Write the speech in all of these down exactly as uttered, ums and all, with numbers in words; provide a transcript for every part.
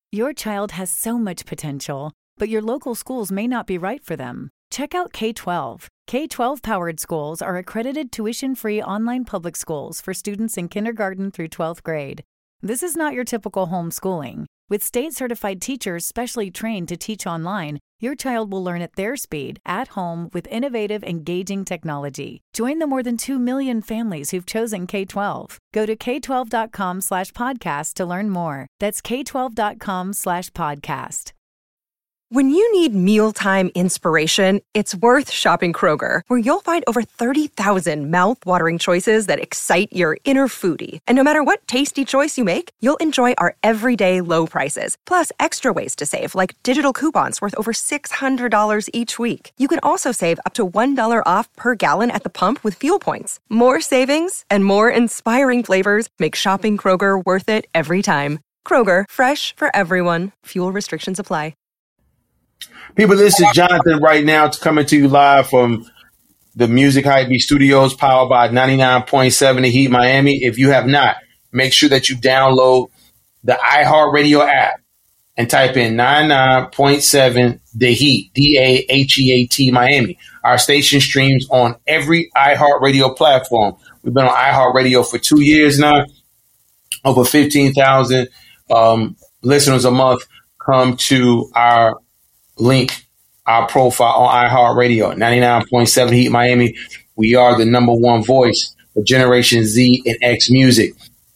Your child has so much potential, but your local schools may not be right for them. Check out K twelve. K twelve powered schools are accredited tuition-free online public schools for students in kindergarten through twelfth grade. This is not your typical homeschooling. With state-certified teachers specially trained to teach online, your child will learn at their speed, at home, with innovative, engaging technology. Join the more than two million families who've chosen K twelve. Go to k twelve dot com slash podcast to learn more. That's k twelve dot com slash podcast. When you need mealtime inspiration, it's worth shopping Kroger, where you'll find over thirty thousand mouth-watering choices that excite your inner foodie. And no matter what tasty choice you make, you'll enjoy our everyday low prices, plus extra ways to save, like digital coupons worth over six hundred dollars each week. You can also save up to one dollar off per gallon at the pump with fuel points. More savings and more inspiring flavors make shopping Kroger worth it every time. Kroger, fresh for everyone. Fuel restrictions apply. People, this is Jonathan right now. It's coming to you live from the Music Hypebeast Studios, powered by ninety-nine point seven The Heat Miami. If you have not, make sure that you download the iHeartRadio app and type in ninety-nine point seven The Heat, D A H E A T Miami. Our station streams on every iHeartRadio platform. We've been on iHeartRadio for two years now. Over fifteen thousand um, listeners a month come to our link, our profile on iHeartRadio, ninety-nine point seven Heat Miami. We are the number one voice for Generation Z and X music.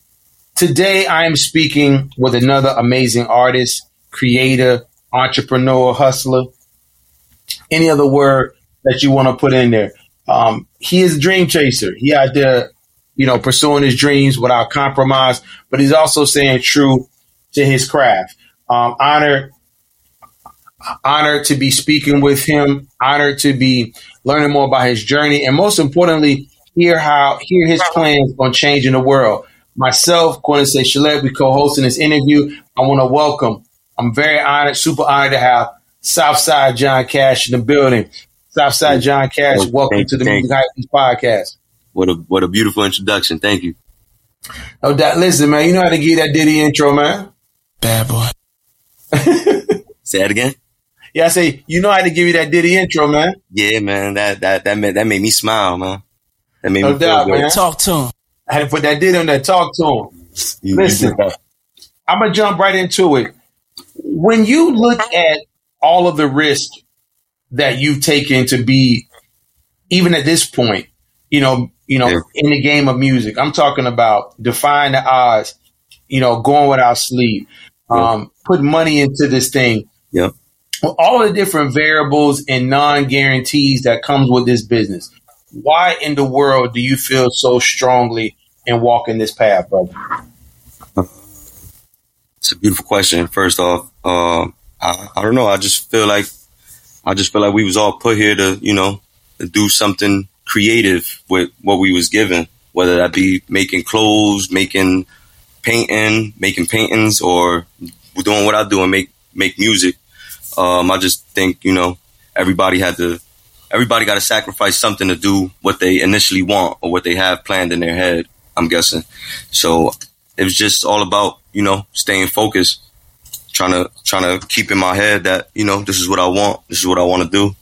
Today, I am speaking with another amazing artist, creator, entrepreneur, hustler, any other word that you want to put in there. Um, he is a dream chaser. He out there, you know, pursuing his dreams without compromise, but he's also staying true to his craft. Um, honored Honored to be speaking with him, honored to be learning more about his journey, and most importantly, hear how hear his plans on changing the world. Myself, Quincy Shalette, we co-hosting this interview. I want to welcome, I'm very honored, super honored to have Southside John Cash in the building. Southside John Cash, well, welcome thank, to the thank, Music Hypebeast podcast. What a what a beautiful introduction. Thank you. No doubt. Listen, man, you know how to give that Diddy intro, man. Bad boy. Say that again. Yeah, I say, you know how to give you that Diddy intro, man. Yeah, man. That that that made that made me smile, man. That made no me doubt, feel good. Man. Talk to him. I had to put that Diddy on there. Talk to him. You, Listen, you I'm gonna jump right into it. When you look at all of the risk that you've taken to be, even at this point, you know, you know, yeah. in the game of music, I'm talking about defying the odds, you know, going without sleep, um, yeah. putting money into this thing. Yeah. All the different variables and non-guarantees that comes with this business. Why in the world do you feel so strongly in walking this path, brother? It's a beautiful question. First off, uh, I, I don't know. I just feel like I just feel like we was all put here to, you know, to do something creative with what we was given, whether that be making clothes, making painting, making paintings, or doing what I do and make make music. Um, I just think, you know, everybody had to, everybody got to sacrifice something to do what they initially want or what they have planned in their head, I'm guessing. So it was just all about, you know, staying focused, trying to, trying to keep in my head that, you know, this is what I want. This is what I want to do.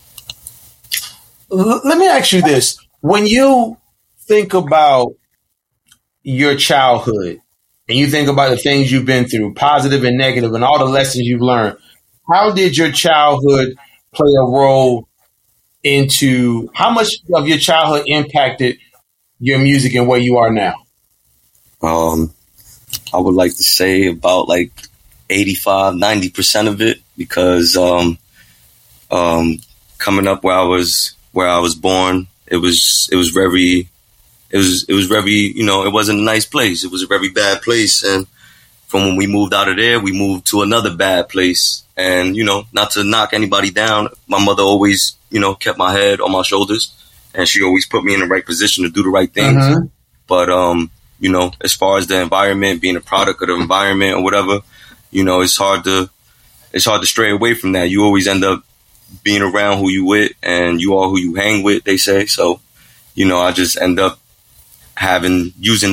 Let me ask you this. When you think about your childhood and you think about the things you've been through, positive and negative, and all the lessons you've learned, how did your childhood play a role into how much of your childhood impacted your music and where you are now? Um, I would like to say about like eighty-five, ninety percent of it, because um, um, coming up where I was, where I was born, it was, it was very, it was, it was very, you know, it wasn't a nice place. It was a very bad place. And from when we moved out of there, we moved to another bad place. And, you know, not to knock anybody down, my mother always, you know, kept my head on my shoulders, and she always put me in the right position to do the right things. Mm-hmm. But, um, you know, as far as the environment, being a product of the environment or whatever, you know, it's hard to, it's hard to stray away from that. You always end up being around who you with, and you are who you hang with, they say. So, you know, I just end up having, using that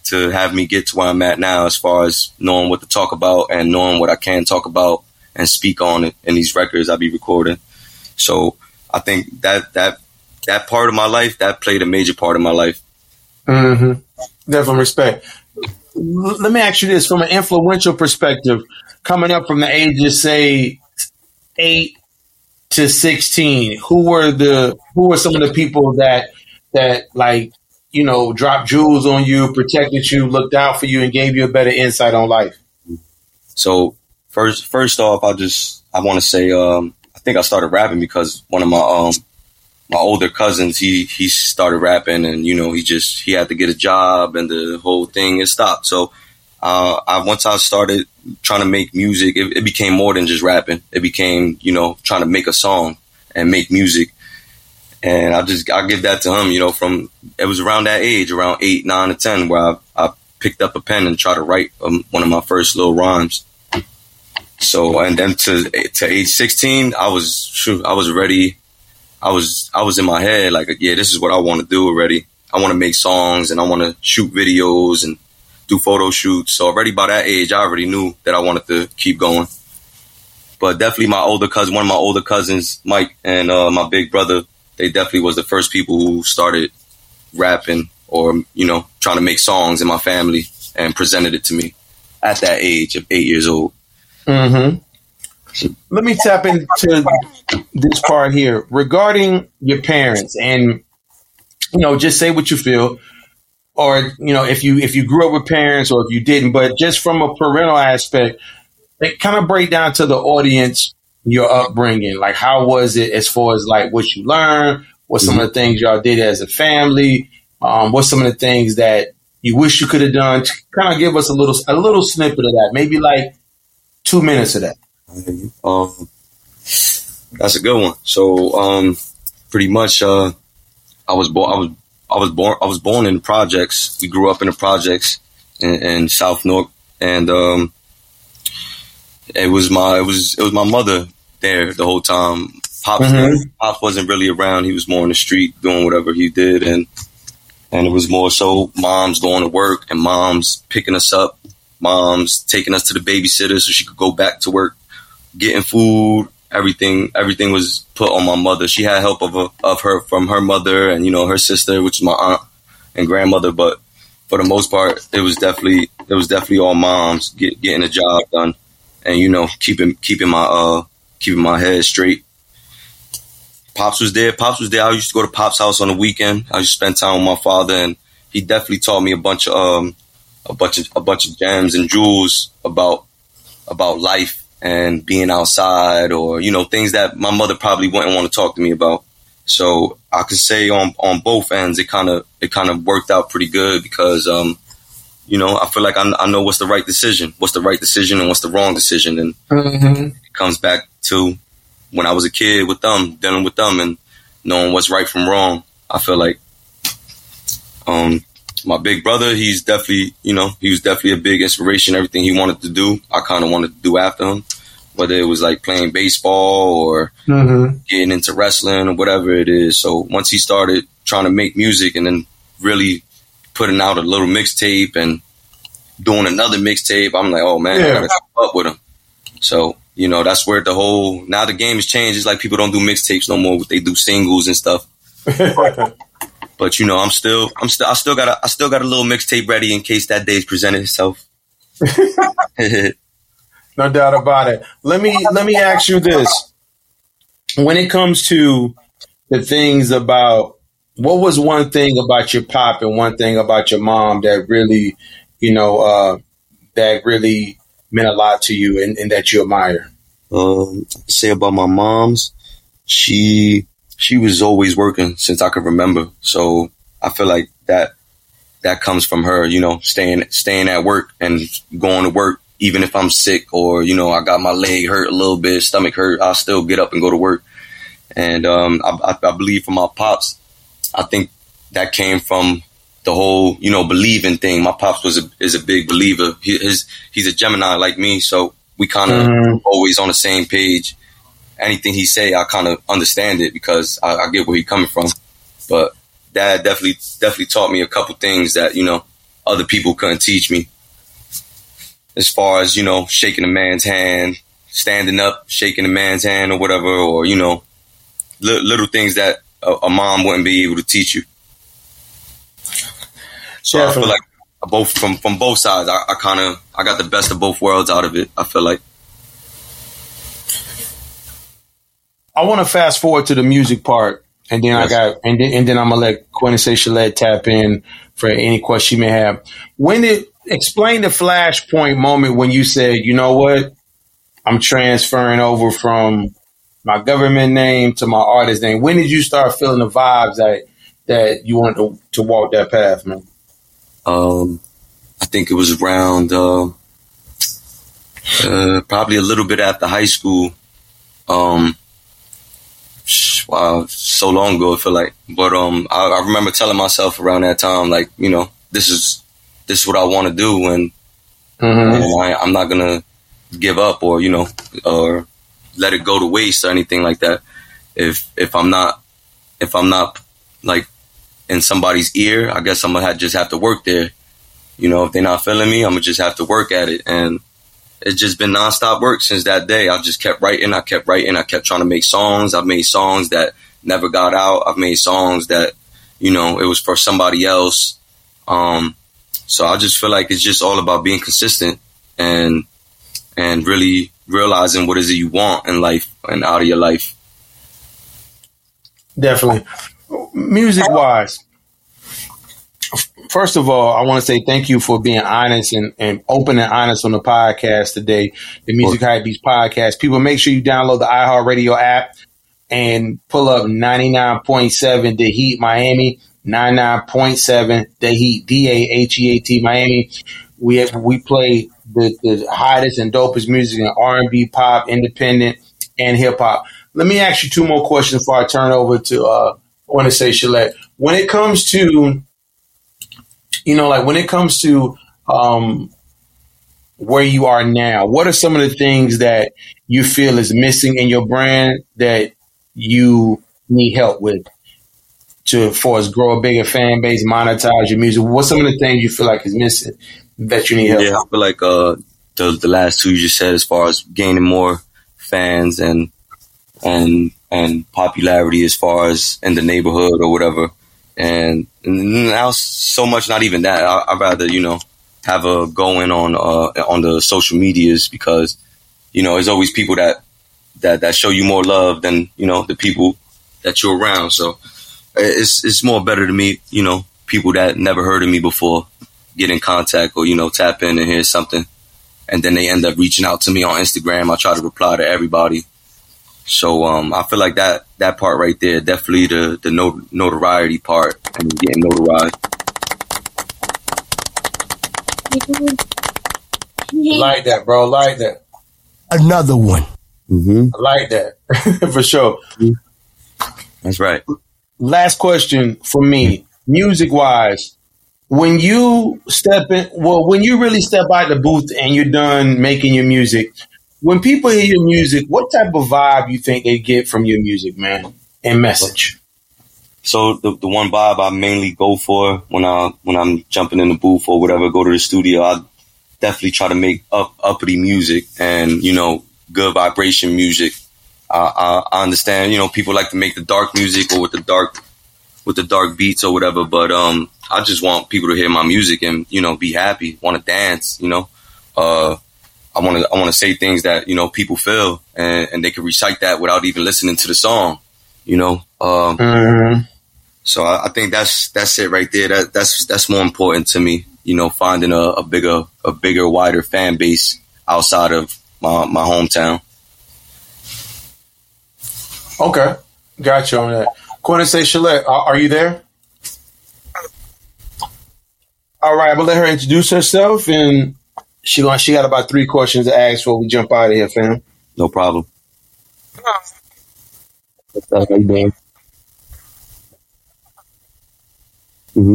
to have me get to where I'm at now, as far as knowing what to talk about and knowing what I can talk about and speak on it in these records I be recording. So I think that that that part of my life, that played a major part of my life. Mm-hmm. Definitely respect. Let me ask you this, from an influential perspective, coming up from the age of, say, eight to sixteen, who were the who were some of the people that that like, you know, dropped jewels on you, protected you, looked out for you, and gave you a better insight on life? So first first off, I just I want to say um, I think I started rapping because one of my um my older cousins, he he started rapping, and you know he just he had to get a job, and the whole thing is stopped. So uh, I once I started trying to make music, it, it became more than just rapping. It became, you know, trying to make a song and make music. And I just I give that to him, you know, from it was around that age, around eight, nine, or ten, where I, I picked up a pen and tried to write um, one of my first little rhymes. So and then to to age sixteen, I was shoot, I was ready. I was I was in my head like, yeah, this is what I want to do already. I want to make songs and I want to shoot videos and do photo shoots. So already by that age, I already knew that I wanted to keep going. But definitely my older cousin, one of my older cousins, Mike, and uh, my big brother, they definitely was the first people who started rapping or, you know, trying to make songs in my family and presented it to me at that age of eight years old. Mm-hmm. Let me tap into this part here regarding your parents, and, you know, just say what you feel, or, you know, if you if you grew up with parents or if you didn't, but just from a parental aspect, it kind of break down to the audience your upbringing. Like, how was it as far as like what you learned? What some mm-hmm. of the things y'all did as a family? Um, what's some of the things that you wish you could have done? Kind of give us a little a little snippet of that, maybe like two minutes of that. Um, that's a good one. So, um, pretty much, uh, I was born, I was, I was born, I was born in the projects. We grew up in the projects in, in South Newark, and, um, it was my, it was, it was my mother there the whole time. Pops, mm-hmm. Pops wasn't really around. He was more on the street doing whatever he did. And, and it was more so mom's going to work and mom's picking us up. Mom's taking us to the babysitter so she could go back to work. Getting food, everything, everything was put on my mother. She had help of a, of her from her mother and, you know, her sister, which is my aunt and grandmother. But for the most part, it was definitely it was definitely all moms get, getting the job done, and, you know, keeping keeping my uh keeping my head straight. Pops was there. Pops was there. I used to go to Pops' house on the weekend. I used to spend time with my father, and he definitely taught me a bunch of um a bunch of a bunch of gems and jewels about about life and being outside, or, you know, things that my mother probably wouldn't want to talk to me about. So I could say on, on both ends, it kind of, it kind of worked out pretty good because, um, you know, I feel like I, I know what's the right decision, what's the right decision and what's the wrong decision. And mm-hmm. it comes back to when I was a kid with them, dealing with them and knowing what's right from wrong. I feel like, um, my big brother, he's definitely, you know, he was definitely a big inspiration. Everything he wanted to do, I kind of wanted to do after him, whether it was like playing baseball or mm-hmm. getting into wrestling or whatever it is. So once he started trying to make music and then really putting out a little mixtape and doing another mixtape, I'm like, oh man, yeah. I gotta keep up with him. So, you know, that's where the whole, now the game has changed. It's like people don't do mixtapes no more. They do singles and stuff. But, you know, I'm still, I'm still, I still got a, I still got a little mixtape ready in case that day's presented itself. No doubt about it. Let me, let me ask you this. When it comes to the things about, what was one thing about your pop and one thing about your mom that really, you know, uh, that really meant a lot to you and, and that you admire? Um, I say about my mom's, she, she was always working since I could remember. So I feel like that that comes from her, you know, staying staying at work and going to work, even if I'm sick or, you know, I got my leg hurt a little bit, stomach hurt, I'll still get up and go to work. And um, I, I believe from my pops, I think that came from the whole, you know, believing thing. My pops was a, is a big believer. He, his, he's a Gemini like me, so we kind of mm-hmm. always on the same page. Anything he say, I kind of understand it because I, I get where he's coming from. But Dad definitely definitely taught me a couple things that, you know, other people couldn't teach me. As far as, you know, shaking a man's hand, standing up, shaking a man's hand or whatever, or, you know, li- little things that a, a mom wouldn't be able to teach you. So Definitely. I feel like both from, from both sides, I, I kind of, I got the best of both worlds out of it, I feel like. I want to fast forward to the music part, and then yes. I got, and then, and then I'm gonna let Quintessay Shalette tap in for any question she may have. When did explain the flashpoint moment when you said, you know what, I'm transferring over from my government name to my artist name? When did you start feeling the vibes that that you wanted to, to walk that path, man? Um, I think it was around uh, uh, probably a little bit after high school. Um, wow, so long ago, I feel like. But um, I, I remember telling myself around that time, like, you know, this is this is what I want to do, and, mm-hmm. and I, I'm not gonna give up or, you know, or let it go to waste or anything like that. If if I'm not if I'm not like in somebody's ear, I guess I'm gonna have, just have to work there. You know, if they're not feeling me, I'm gonna just have to work at it. And it's just been nonstop work since that day. I just kept writing. I kept writing. I kept trying to make songs. I've made songs that never got out. I've made songs that, you know, it was for somebody else. Um, so I just feel like it's just all about being consistent and and really realizing what is it you want in life and out of your life. Definitely. Music-wise, first of all, I want to say thank you for being honest and, and open and honest on the podcast today, the Music Hypebeast podcast. People, make sure you download the iHeartRadio app and pull up ninety-nine point seven The Heat Miami, ninety-nine point seven The Heat, D A H E A T Miami. We have, we play the, the hottest and dopest music in R and B, pop, independent, and hip-hop. Let me ask you two more questions before I turn over to uh, Quintessay Shalette. When it comes to You know, like when it comes to um, where you are now, what are some of the things that you feel is missing in your brand that you need help with to, for us, grow a bigger fan base, monetize your music? What's some of the things you feel like is missing that you need help Yeah, with? I feel like uh, the, the last two you just said, as far as gaining more fans and and and popularity as far as in the neighborhood or whatever. And now so much, not even that. I, I'd rather, you know, have a going on uh, on the social medias because, you know, there's always people that, that, that show you more love than, you know, the people that you're around. So it's it's more better to meet, you know, people that never heard of me before, get in contact or, you know, tap in and hear something. And then they end up reaching out to me on Instagram. I try to reply to everybody. So um, I feel like that that part right there, definitely the the not- notoriety part and getting notarized. Like that, bro. Like that. Another one. Mm-hmm. I like that for sure. That's right. Last question for me, music wise. When you step in, well, when you really step out the booth and you're done making your music, when people hear your music, what type of vibe you think they get from your music, man, and message? So the the one vibe I mainly go for when I when I'm jumping in the booth or whatever, go to the studio, I definitely try to make up uppity music and, you know, good vibration music. Uh, I, I understand, you know, people like to make the dark music or with the dark with the dark beats or whatever, but um, I just want people to hear my music and, you know, be happy, want to dance, you know. Uh, I want to I want to say things that, you know, people feel and, and they can recite that without even listening to the song, you know. Um, mm-hmm. So I, I think that's that's it right there. That that's that's more important to me, you know, finding a, a bigger a bigger wider fan base outside of my my hometown. Okay, got you on that. Quintessay Shalette, are, are you there? All right, I'm gonna let her introduce herself and. She going she got about three questions to ask before we jump out of here, fam. No problem. What's up? How you doing? Mm-hmm.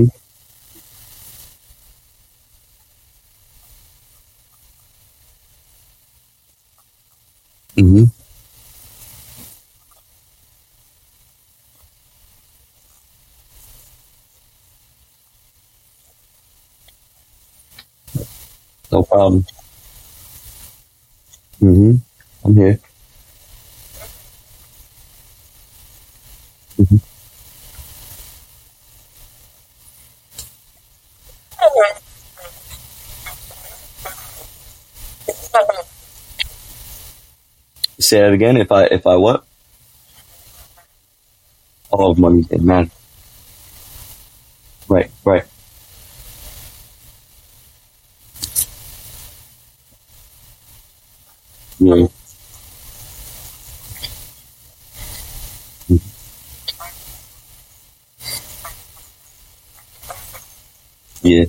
Mm-hmm. problem. Mm-hmm. I'm here. Mm-hmm. Say that again. If I if I what? Oh, money, man. Right, right. Yeah. Yeah.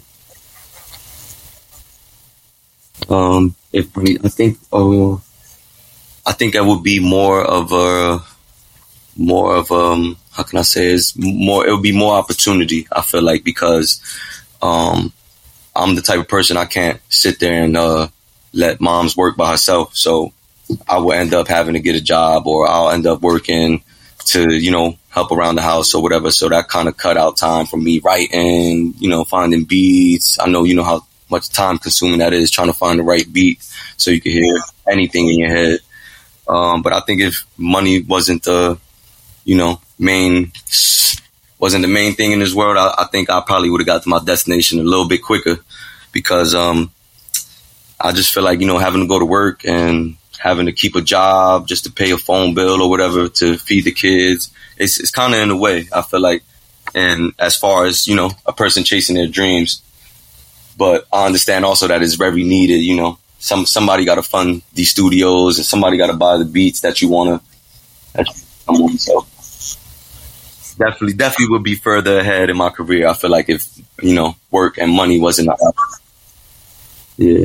Um, if we, I think, uh, I think that would be more of a, more of um, how can I say is more. It would be more opportunity. I feel like because um, I'm the type of person I can't sit there and uh, let mom's work by herself. So I will end up having to get a job, or I'll end up working to, you know, help around the house or whatever. So that kind of cut out time for me writing, you know, finding beats. I know, you know, how much time consuming that is, trying to find the right beat so you can hear anything in your head. Um, but I think if money wasn't the, you know, main, wasn't the main thing in this world, I, I think I probably would have got to my destination a little bit quicker, because um, I just feel like, you know, having to go to work and having to keep a job just to pay a phone bill or whatever to feed the kids, it's, it's kind of in the way, I feel like. And as far as, you know, a person chasing their dreams, but I understand also that it's very needed, you know. Some somebody got to fund these studios, and somebody got to buy the beats that you want to. So definitely, definitely would be further ahead in my career. I feel like if, you know, work and money wasn't. Yeah,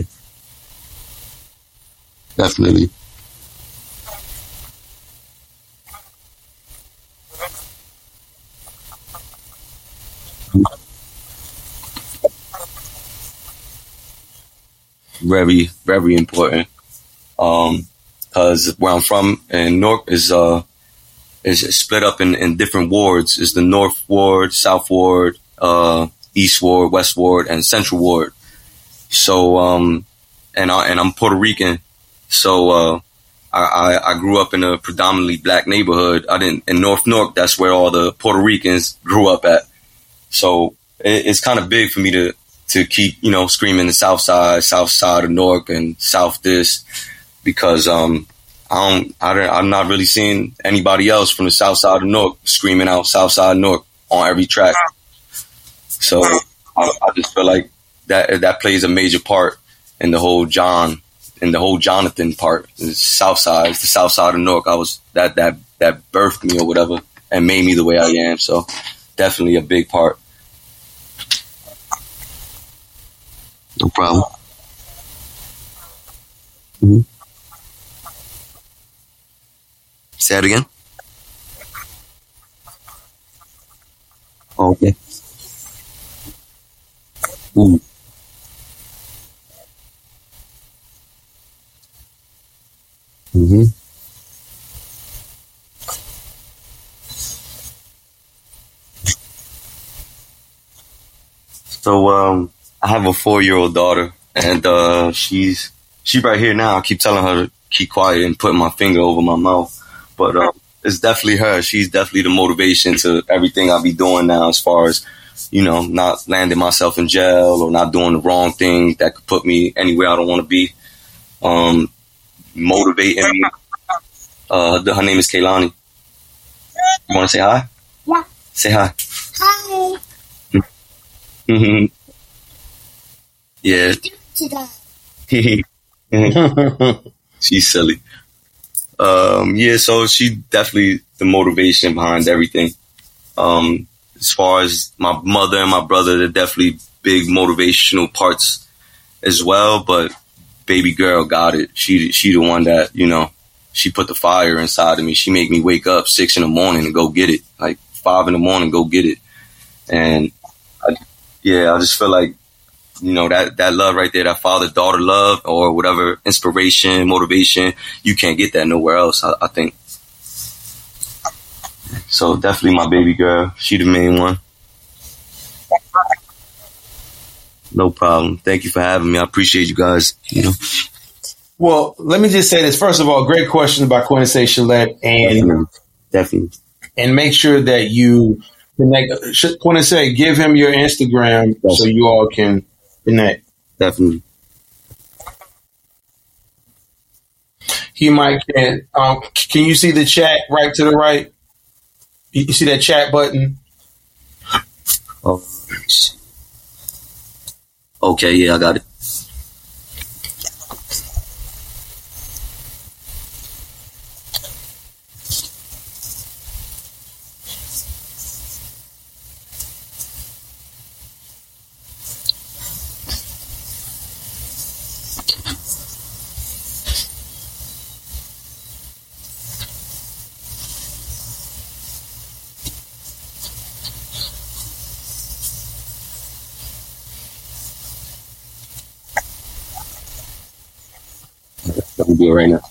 definitely. Very, very important. Um, cause where I'm from in Newark is, uh, is split up in, in different wards. Is the North Ward, South Ward, uh, East Ward, West Ward, and Central Ward. So, um, and I, and I'm Puerto Rican. So, uh, I, I, I grew up in a predominantly black neighborhood. I didn't, in North Newark, that's where all the Puerto Ricans grew up at. So it, it's kind of big for me to, to keep, you know, screaming the South Side, South Side of Newark and South this, because, um, I don't, I don't, I'm not really seeing anybody else from the South Side of Newark screaming out South Side of Newark on every track. So I, I just feel like that, that plays a major part in the whole John, in the whole Jonathan part. The South Side, it's the South Side of Newark. I was, that, that, that birthed me or whatever and made me the way I am. So definitely a big part. No problem. Mm-hmm. Say it again. Okay. Ooh. Mm-hmm. So, um, I have a four-year-old daughter, and uh, she's she's right here now. I keep telling her to keep quiet and putting my finger over my mouth, but uh, it's definitely her. She's definitely the motivation to everything I be doing now, as far as, you know, not landing myself in jail or not doing the wrong thing that could put me anywhere I don't want to be. Um, motivating me. Uh, her name is Kaylani. You want to say hi? Yeah. Say hi. Hi. Mm-hmm. Yeah. She's silly. Um, yeah, so she definitely the motivation behind everything. Um, as far as my mother and my brother, they're definitely big motivational parts as well. But baby girl got it. She she the one that, you know, she put the fire inside of me. She make me wake up six in the morning and go get it. Like five in the morning, go get it. And I, yeah, I just feel like, you know, that, that love right there, that father-daughter love or whatever, inspiration, motivation, you can't get that nowhere else, I, I think. So definitely my baby girl. She the main one. No problem. Thank you for having me. I appreciate you guys. You know. Well, let me just say this. First of all, great question about Quincy Shalette, and Definitely. Definitely. and make sure that you connect. Quincy, give him your Instagram Yes. so you all can connect. Definitely. He might can. Um, can you see the chat right to the right? You you see that chat button? Oh. Okay, yeah, I got it. Let me do it right now.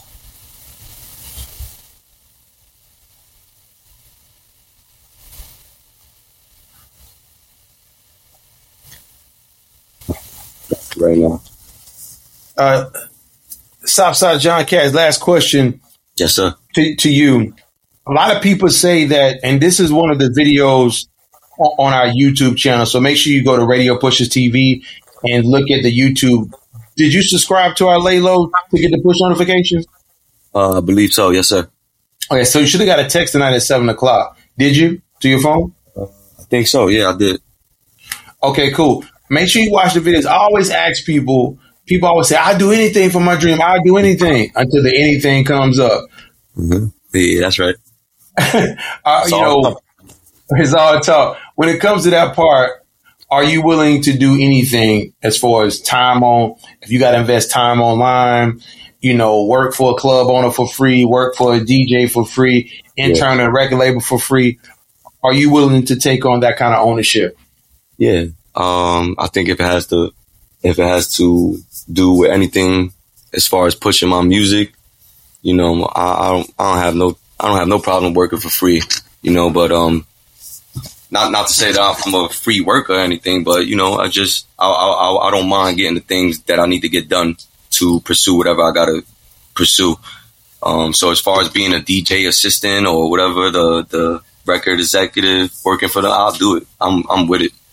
Right now. Uh, Southside John Cass, last question Yes, sir. to, to you. A lot of people say that, and this is one of the videos o- on our YouTube channel. So make sure you go to Radio Pushes T V and look at the YouTube. Did you subscribe to our Laylo to get the push notifications? Uh, I believe so. Yes, sir. Okay, so you should have got a text tonight at seven o'clock. Did you? To your phone? I think so. Yeah, I did. Okay, cool. Make sure you watch the videos. I always ask people, people always say, I'll do anything for my dream. I'll do anything until the anything comes up. Mm-hmm. Yeah, that's right. uh, you all know, talk. it's all talk. When it comes to that part, are you willing to do anything as far as time on? If you got to invest time online, you know, work for a club owner for free, work for a D J for free, intern at a record label for free. Are you willing to take on that kind of ownership? Yeah. Um, I think if it has to, if it has to do with anything as far as pushing my music, you know, I, I don't, I don't have no, I don't have no problem working for free, you know, but, um, not, not to say that I'm a free worker or anything, but, you know, I just, I, I, I don't mind getting the things that I need to get done to pursue whatever I got to pursue. Um, so as far as being a D J assistant or whatever, the, the record executive working for them, I'll do it. I'm, I'm with it.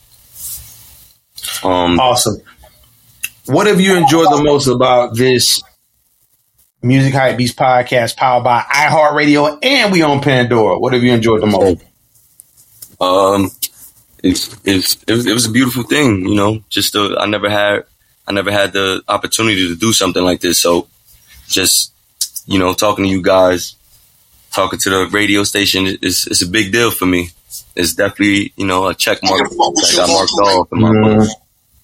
Um, Awesome. What have you enjoyed the most about this Music Hype Beast podcast powered by iHeartRadio, and we on Pandora? What have you enjoyed the most? Um, it's, it's, it was, it was a beautiful thing, you know, just, uh, I never had, I never had the opportunity to do something like this. So just, you know, talking to you guys, talking to the radio station is, is a big deal for me. It's definitely, you know, a check mark that got marked off in my Mm. book.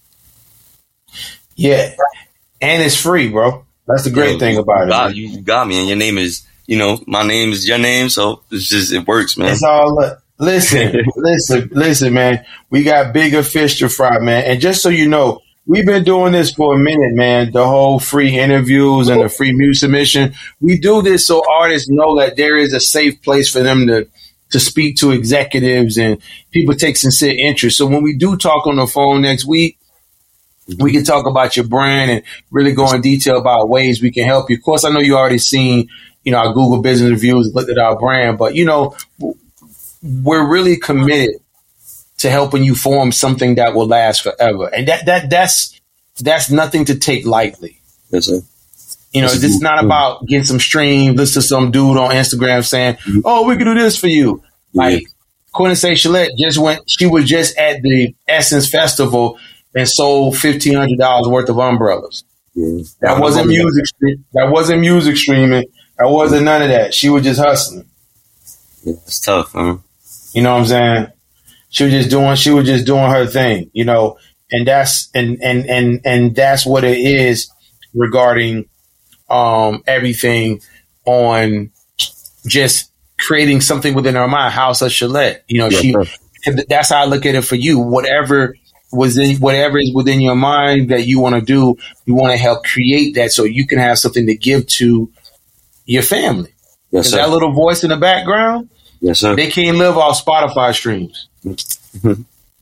Yeah. And it's free, bro. That's the great Yo, thing you about it. got, man. you got me, and your name is, you know, my name is your name, so it's just, it works, man. It's all uh, listen, listen, listen, man. We got bigger fish to fry, man. And just so you know, we've been doing this for a minute, man. The whole free interviews and the free music submission. We do this so artists know that there is a safe place for them to to speak to executives and people take sincere interest. So when we do talk on the phone next week, we can talk about your brand and really go in detail about ways we can help you. Of course, I know you already seen, you know, our Google business reviews, looked at our brand, but you know, we're really committed to helping you form something that will last forever. And that, that, that's, that's nothing to take lightly. Yes, sir. You know, That's it's good. not about getting some stream, listen to some dude on Instagram saying, oh, we can do this for you. Like, Quincy Shalette just went, she was just at the Essence Festival and sold fifteen hundred dollars worth of umbrellas. Yeah. That wasn't music. stre- That wasn't music streaming. That wasn't none of that. She was just hustling. Yeah, it's tough, huh? You know what I'm saying? She was just doing. She was just doing her thing. You know, and that's and and and and that's what it is regarding um, everything on just creating something within her mind. House of Shalette. You know, Yeah, she. sure. That's how I look at it for you. Whatever was in, whatever is within your mind that you want to do, you want to help create that so you can have something to give to your family. Yes, Is sir. that little voice in the background? Yes, sir. They can't live off Spotify streams. Yeah,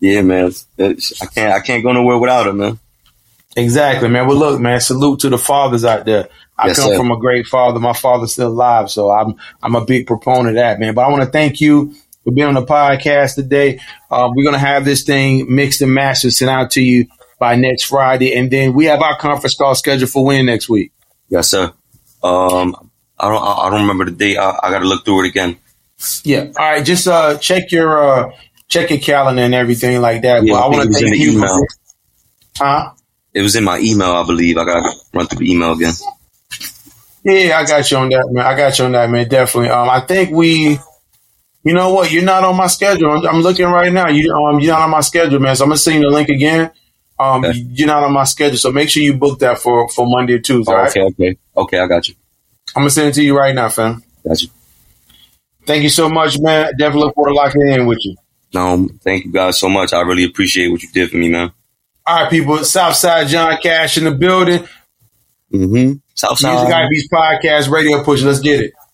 Yeah, man. It's, I can't I can't go nowhere without it, man. Exactly, man. Well, look, man, salute to the fathers out there. I Yes, come sir. from a great father. My father's still alive, so I'm I'm a big proponent of that, man. But I want to thank you for being on the podcast today. Uh, we're going to have this thing mixed and mastered sent out to you by next Friday. And then we have our conference call scheduled for when next week? Yes, sir. Um, I don't I don't remember the date. I, I got to look through it again. Yeah. All right. Just uh, check your uh, check your calendar and everything like that. Yeah, but I I want think to it was in thank the you. email. For, huh? It was in my email, I believe. I got to run through the email again. Yeah, I got you on that, man. I got you on that, man. Definitely. Um, I think we, you know what? You're not on my schedule. I'm, I'm looking right now. You, um, you're not on my schedule, man. So I'm gonna send you the link again. Um, Okay. you're not on my schedule, so make sure you book that for, for Monday or Tuesday. Oh, all right? okay, okay. Okay, I got you. I'm gonna send it to you right now, fam. Got you. Thank you so much, man. Definitely look forward to locking in with you. No, thank you guys so much. I really appreciate what you did for me, man. All right, people. Southside John Cash in the building. Mm-hmm. Southside. Music I B's podcast, radio push. Let's get it.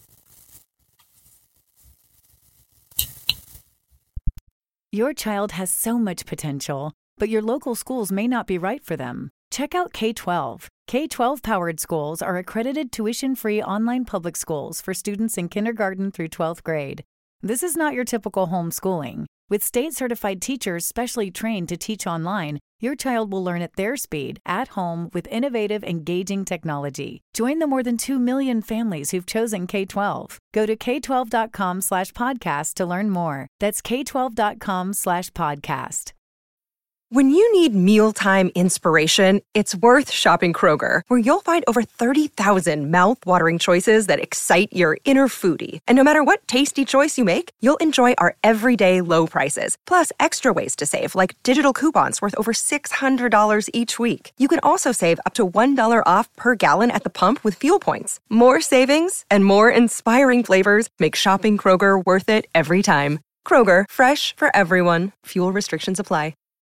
Your child has so much potential, but your local schools may not be right for them. Check out K twelve. K twelve powered schools are accredited tuition-free online public schools for students in kindergarten through twelfth grade. This is not your typical homeschooling. With state-certified teachers specially trained to teach online, your child will learn at their speed, at home, with innovative, engaging technology. Join the more than two million families who've chosen K twelve. Go to k twelve dot com slash podcast to learn more. That's k twelve dot com slash podcast. When you need mealtime inspiration, it's worth shopping Kroger, where you'll find over thirty thousand mouth-watering choices that excite your inner foodie. And no matter what tasty choice you make, you'll enjoy our everyday low prices, plus extra ways to save, like digital coupons worth over six hundred dollars each week. You can also save up to one dollar off per gallon at the pump with fuel points. More savings and more inspiring flavors make shopping Kroger worth it every time. Kroger, fresh for everyone. Fuel restrictions apply.